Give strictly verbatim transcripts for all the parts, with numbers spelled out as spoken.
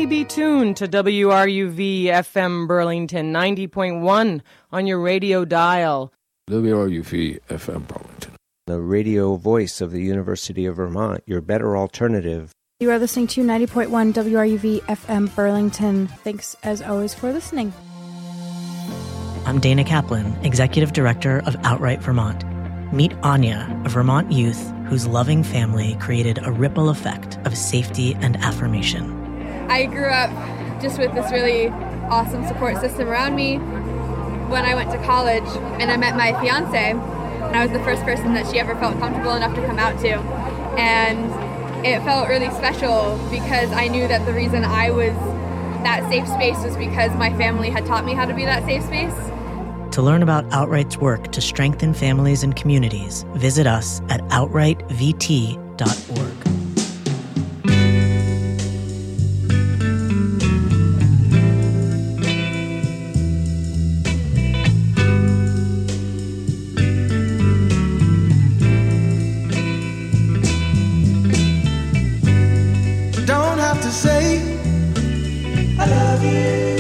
be tuned to W R U V F M Burlington ninety point one on your radio dial. W R U V F M Burlington, the radio voice of the University of Vermont, your better alternative. You are listening to ninety point one W R U V F M Burlington. Thanks, as always, for listening. I'm Dana Kaplan, Executive Director of Outright Vermont. Meet Anya, a Vermont youth whose loving family created a ripple effect of safety and affirmation. I grew up just with this really awesome support system around me. When I went to college and I met my fiance, and I was the first person that she ever felt comfortable enough to come out to. And it felt really special because I knew that the reason I was that safe space was because my family had taught me how to be that safe space. To learn about Outright's work to strengthen families and communities, visit us at outright v t dot org. Don't have to say I love you.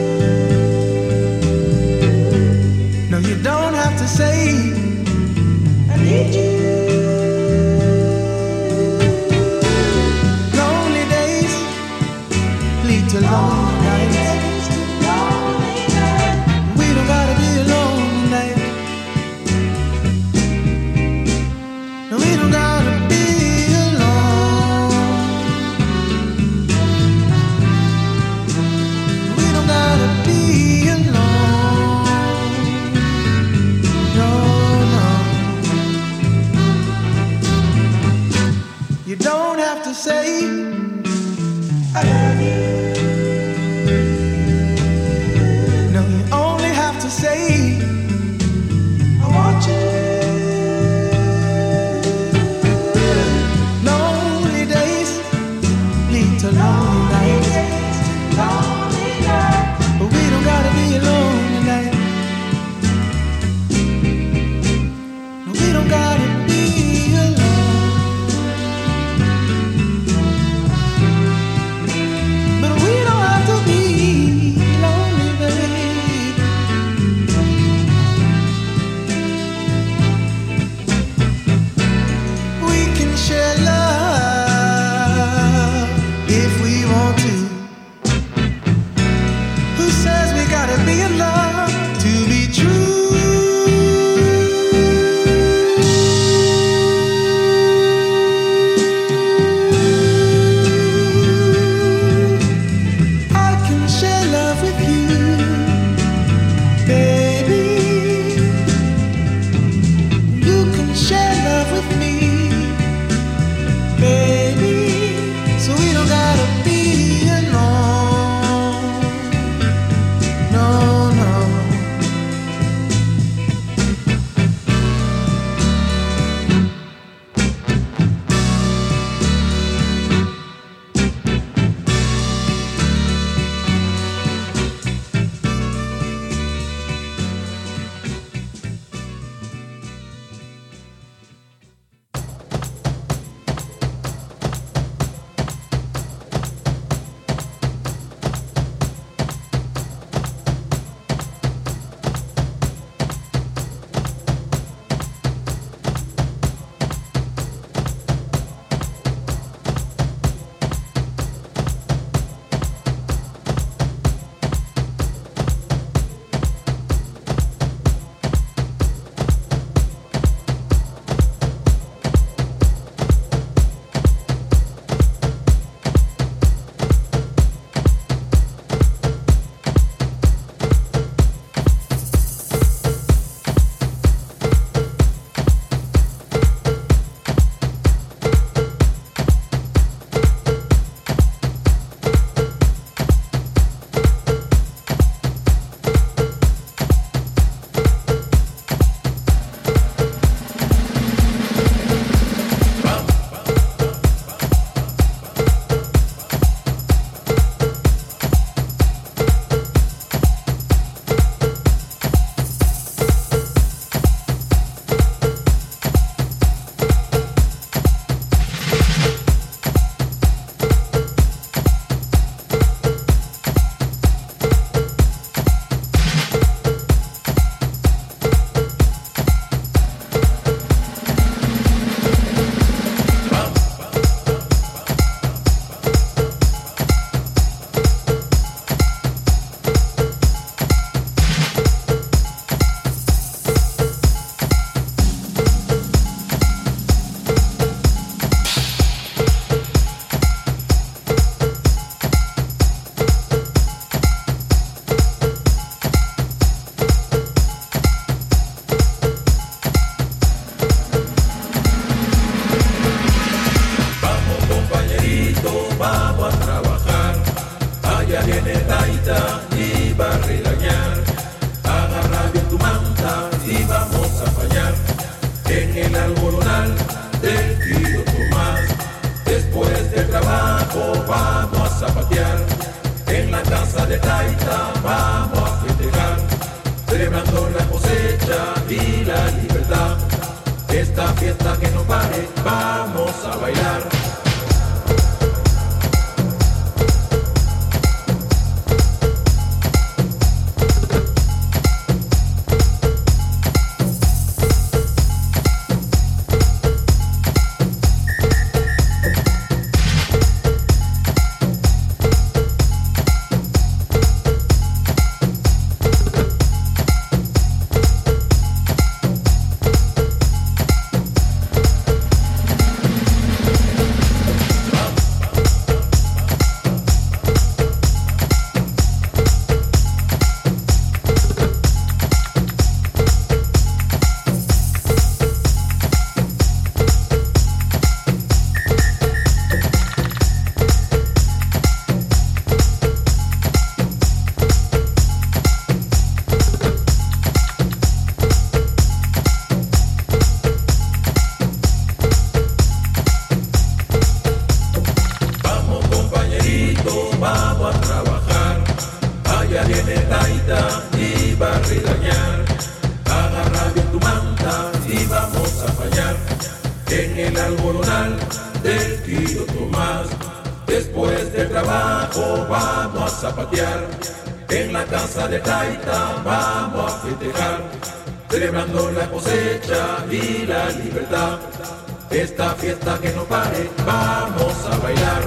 No, you don't have to say I need you. Lonely days lead to lonely nights. We don't gotta be alone tonight. No, we don't gotta be alone. We don't gotta be alone. No, no. en el algodonal del tío Tomás. Después del trabajo vamos a zapatear, en la casa de Taita vamos a festejar, celebrando la cosecha y la libertad. Esta fiesta que no pare, vamos a bailar. Celebrando la cosecha y la libertad. Esta fiesta que no pare, vamos a bailar.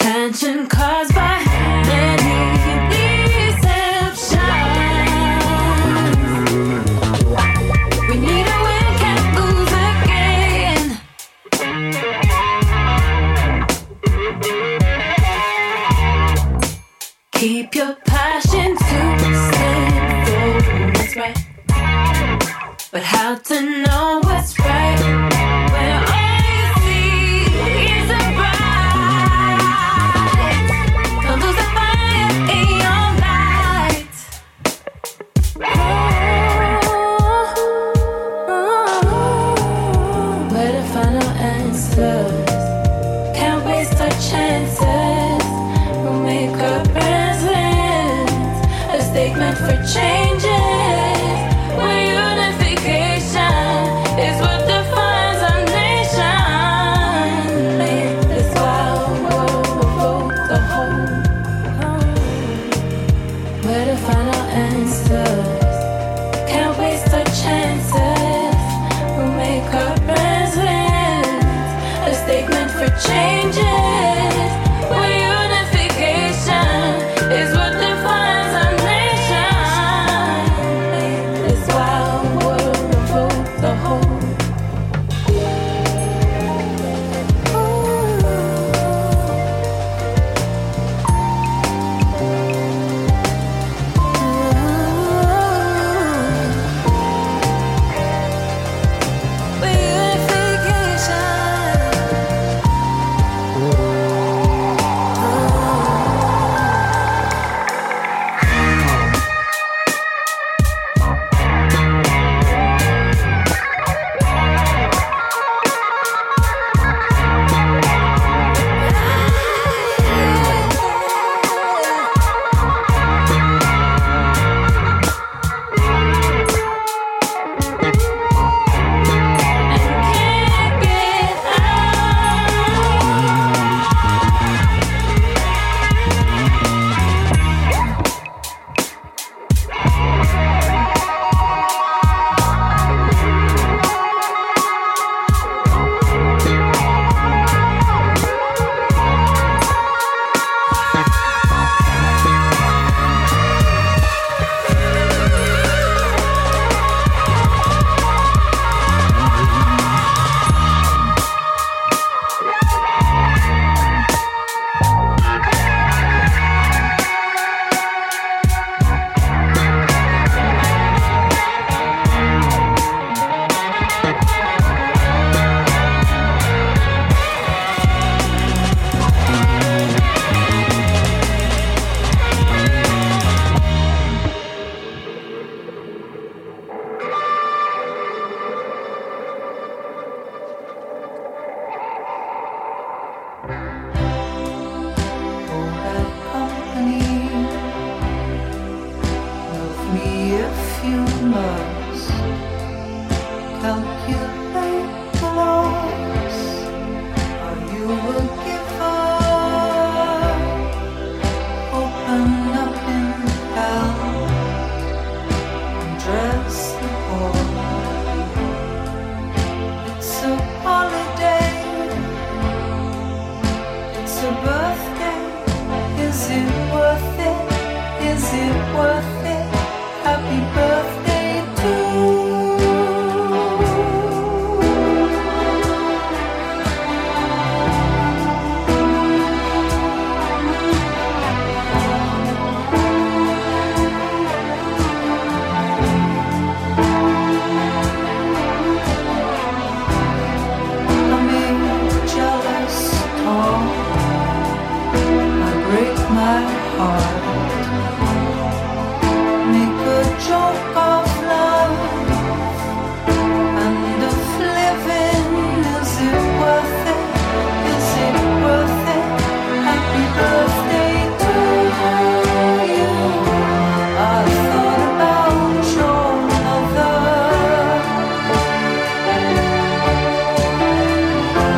Tension caused by many deceptions. We need a win, can't lose again. Keep your passion to stand for what's right. But how to know what's right when all you see is a bright? Don't lose the fire in your light. Where the final answers? Can't waste our chances. We'll make our presence a statement for changes. Where unification is what defines our nation. Make this wild world revolt the whole. Where the final answers? Can't waste our chances. We'll make our presence a statement for changes. Where unification is what defines our nation. Make this wild world revolt the whole.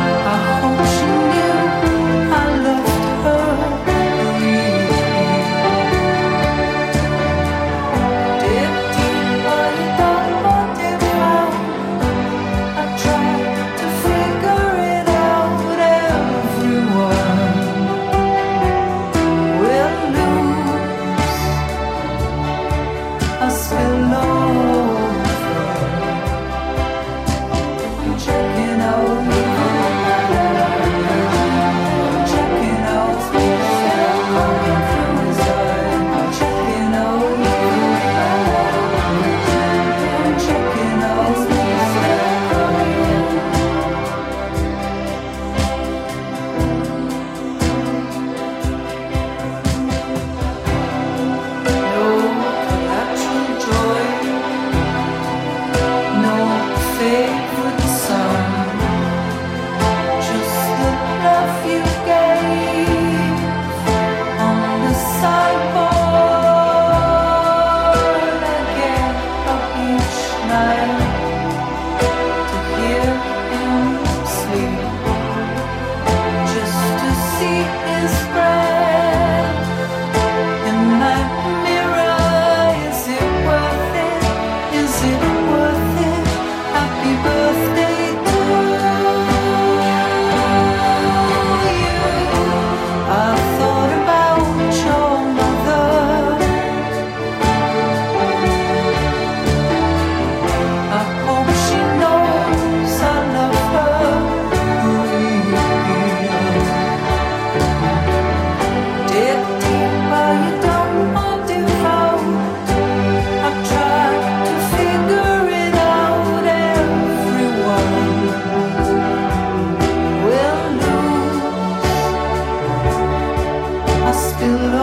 I still